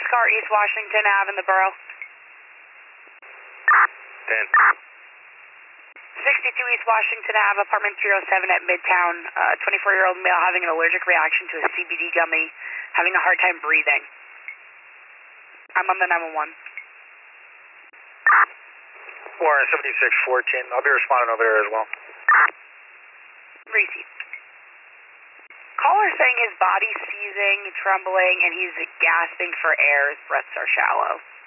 car, East Washington Ave in the borough. 10. 62 East Washington Ave, apartment 307 at Midtown. 24-year-old male having an allergic reaction to a CBD gummy, having a hard time breathing. I'm on the 911. Warren 7614. I'll be responding over there as well. Receive. Caller saying his body's seizing, trembling, and he's gasping for air. His breaths are shallow.